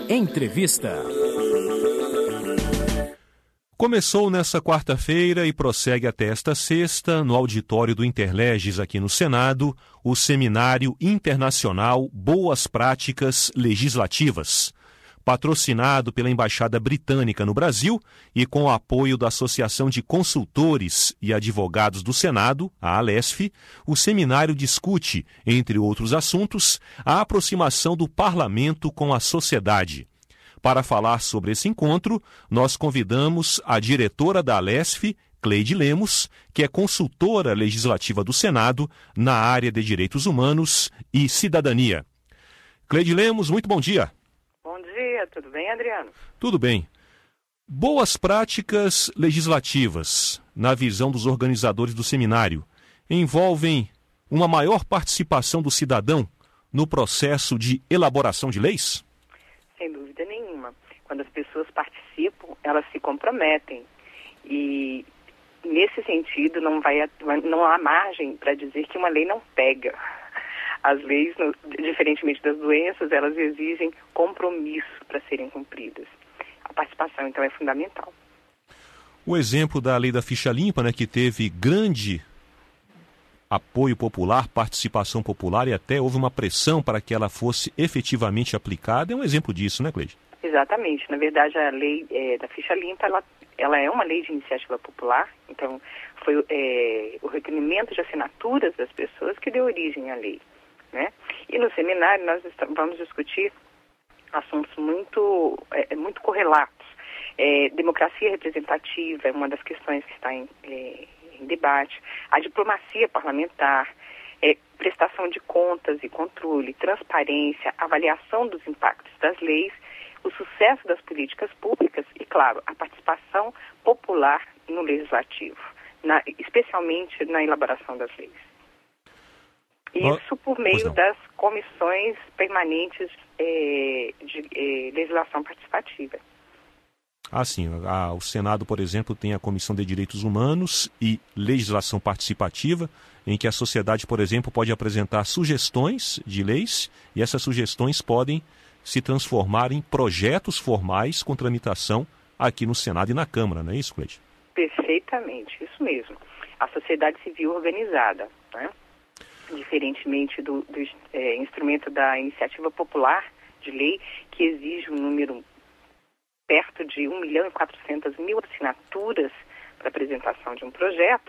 Entrevista. Começou nesta quarta-feira e prossegue até esta sexta, no auditório do Interleges aqui no Senado, o Seminário Internacional Boas Práticas Legislativas, patrocinado pela Embaixada Britânica no Brasil e com o apoio da Associação de Consultores e Advogados do Senado, a ALESF. O seminário discute, entre outros assuntos, a aproximação do parlamento com a sociedade. Para falar sobre esse encontro, nós convidamos a diretora da ALESF, Cleide Lemos, que é consultora legislativa do Senado na área de Direitos Humanos e Cidadania. Cleide Lemos, muito bom dia. Bom dia, tudo bem, Adriano? Tudo bem. Boas práticas legislativas, na visão dos organizadores do seminário, envolvem uma maior participação do cidadão no processo de elaboração de leis? Sem dúvida nenhuma. Quando as pessoas participam, elas se comprometem. E, nesse sentido, não há margem para dizer que uma lei não pega. As leis, diferentemente das doenças, elas exigem compromisso para serem cumpridas. A participação, então, é fundamental. O exemplo da lei da ficha limpa, que teve grande apoio popular, participação popular e até houve uma pressão para que ela fosse efetivamente aplicada, é um exemplo disso, né, Cleide? Exatamente. Na verdade, a lei da ficha limpa, ela é uma lei de iniciativa popular, então foi o requerimento de assinaturas das pessoas que deu origem à lei, né? E no seminário nós vamos discutir assuntos muito correlatos. Democracia representativa é uma das questões que está em debate, a diplomacia parlamentar, prestação de contas e controle, transparência, avaliação dos impactos das leis, o sucesso das políticas públicas e, claro, a participação popular no legislativo, especialmente na elaboração das leis. Isso por meio das comissões permanentes de legislação participativa. Sim. O Senado, por exemplo, tem a Comissão de Direitos Humanos e Legislação Participativa, em que a sociedade, por exemplo, pode apresentar sugestões de leis e essas sugestões podem se transformar em projetos formais com tramitação aqui no Senado e na Câmara, não é isso, Cleide? Perfeitamente, isso mesmo. A sociedade civil organizada, né? Diferentemente do instrumento da iniciativa popular de lei, que exige um número perto de 1.400.000 assinaturas para apresentação de um projeto,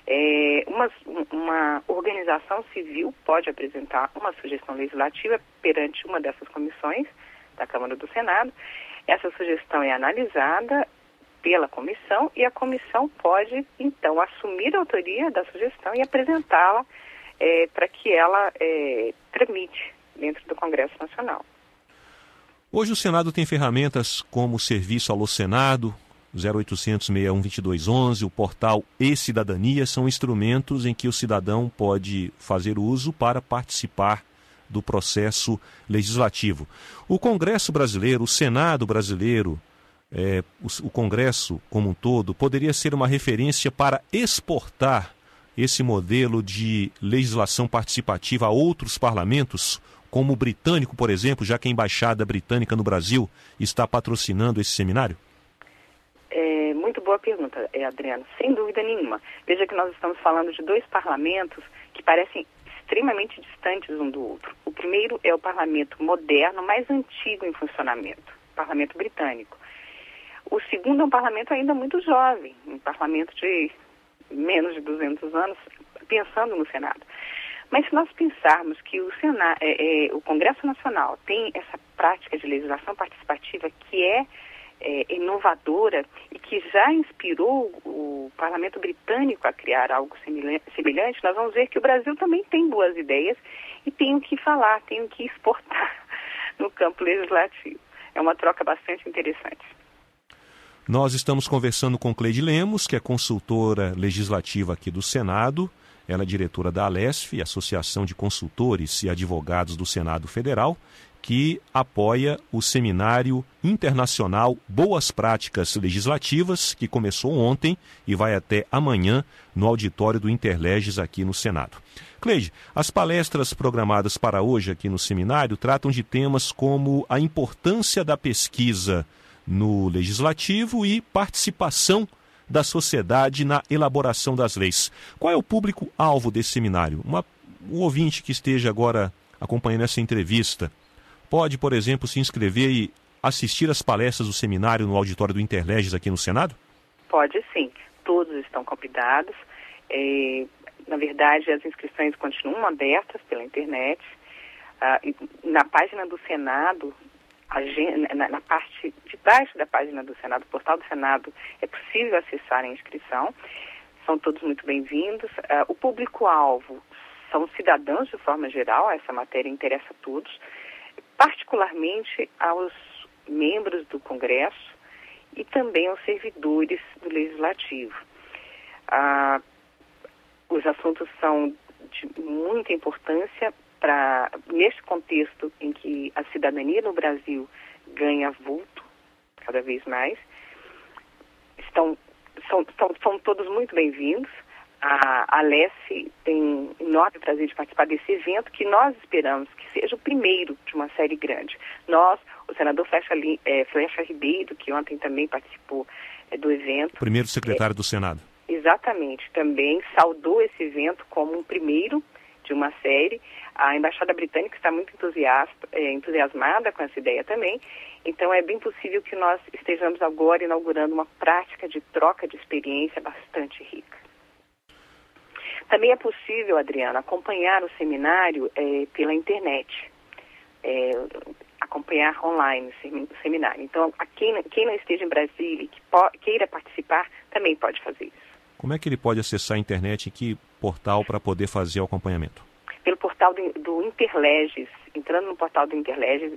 uma organização civil pode apresentar uma sugestão legislativa perante uma dessas comissões da Câmara do Senado. Essa sugestão é analisada pela comissão e a comissão pode, então, assumir a autoria da sugestão e apresentá-la para que ela tramite dentro do Congresso Nacional. Hoje o Senado tem ferramentas como o Serviço Alô Senado, 0800 61 2211, o portal e-Cidadania, são instrumentos em que o cidadão pode fazer uso para participar do processo legislativo. O Congresso brasileiro, o Senado brasileiro, o Congresso como um todo, poderia ser uma referência para exportar esse modelo de legislação participativa a outros parlamentos, como o britânico, por exemplo, já que a Embaixada Britânica no Brasil está patrocinando esse seminário? Muito boa pergunta, Adriano. Sem dúvida nenhuma. Veja que nós estamos falando de dois parlamentos que parecem extremamente distantes um do outro. O primeiro é o parlamento moderno, mais antigo em funcionamento, o parlamento britânico. O segundo é um parlamento ainda muito jovem, um parlamento de menos de 200 anos, pensando no Senado. Mas se nós pensarmos que o Congresso Nacional tem essa prática de legislação participativa que é inovadora e que já inspirou o Parlamento Britânico a criar algo semelhante, nós vamos ver que o Brasil também tem boas ideias e tem o que falar, tem o que exportar no campo legislativo. É uma troca bastante interessante. Nós estamos conversando com Cleide Lemos, que é consultora legislativa aqui do Senado. Ela é diretora da ALESF, Associação de Consultores e Advogados do Senado Federal, que apoia o Seminário Internacional Boas Práticas Legislativas, que começou ontem e vai até amanhã no auditório do Interleges aqui no Senado. Cleide, as palestras programadas para hoje aqui no seminário tratam de temas como a importância da pesquisa no Legislativo e participação da sociedade na elaboração das leis. Qual é o público-alvo desse seminário? Um ouvinte que esteja agora acompanhando essa entrevista pode, por exemplo, se inscrever e assistir às palestras do seminário no auditório do Interleges aqui no Senado? Pode sim, todos estão convidados. Na verdade, as inscrições continuam abertas pela internet. Na página do Senado, na parte de baixo da página do Senado, o portal do Senado, é possível acessar a inscrição. São todos muito bem-vindos. O público-alvo são cidadãos de forma geral, essa matéria interessa a todos, particularmente aos membros do Congresso e também aos servidores do Legislativo. Os assuntos são de muita importância nesse contexto em que a cidadania no Brasil ganha vulto cada vez mais. São todos muito bem-vindos. A Alesf tem enorme prazer de participar desse evento, que nós esperamos que seja o primeiro de uma série grande. O senador Flecha Ribeiro, que ontem também participou do evento. Primeiro secretário do Senado. Exatamente, também saudou esse evento como um primeiro de uma série. A Embaixada Britânica está muito entusiasmada com essa ideia também. Então é bem possível que nós estejamos agora inaugurando uma prática de troca de experiência bastante rica. Também é possível, Adriana, acompanhar o seminário pela internet, acompanhar online o seminário. Então, quem não esteja em Brasília e queira participar, também pode fazer isso. Como é que ele pode acessar a internet? Em que portal para poder fazer o acompanhamento? Pelo portal do Interleges, entrando no portal do Interleges,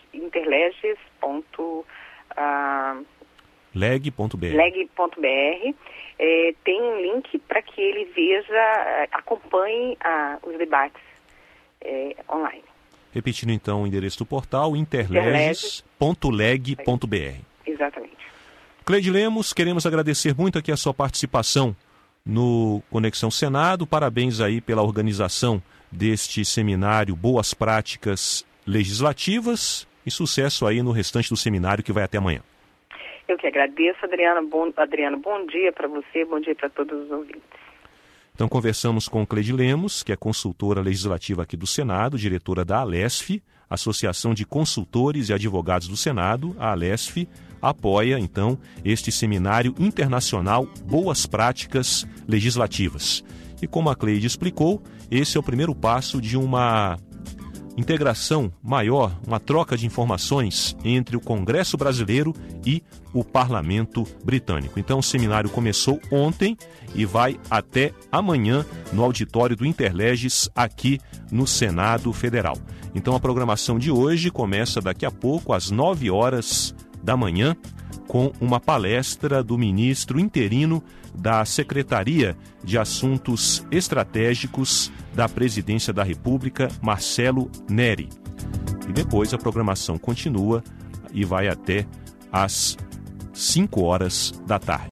leg.br, tem um link para que ele acompanhe os debates online. Repetindo então o endereço do portal, interleges.leg.br. Exatamente. Cleide Lemos, queremos agradecer muito aqui a sua participação no Conexão Senado. Parabéns aí pela organização deste seminário Boas Práticas Legislativas e sucesso aí no restante do seminário que vai até amanhã. Eu que agradeço, Adriano, bom dia para você, bom dia para todos os ouvintes. Então conversamos com Cleide Lemos, que é consultora legislativa aqui do Senado, diretora da Alesf, Associação de Consultores e Advogados do Senado. A Alesf apoia, então, este seminário internacional Boas Práticas Legislativas. E como a Cleide explicou, esse é o primeiro passo de uma integração maior, uma troca de informações entre o Congresso brasileiro e o Parlamento britânico. Então o seminário começou ontem e vai até amanhã no auditório do Interleges aqui no Senado Federal. Então a programação de hoje começa daqui a pouco às 9 horas da manhã com uma palestra do ministro interino da Secretaria de Assuntos Estratégicos da Presidência da República, Marcelo Neri. E depois a programação continua e vai até às 5 horas da tarde.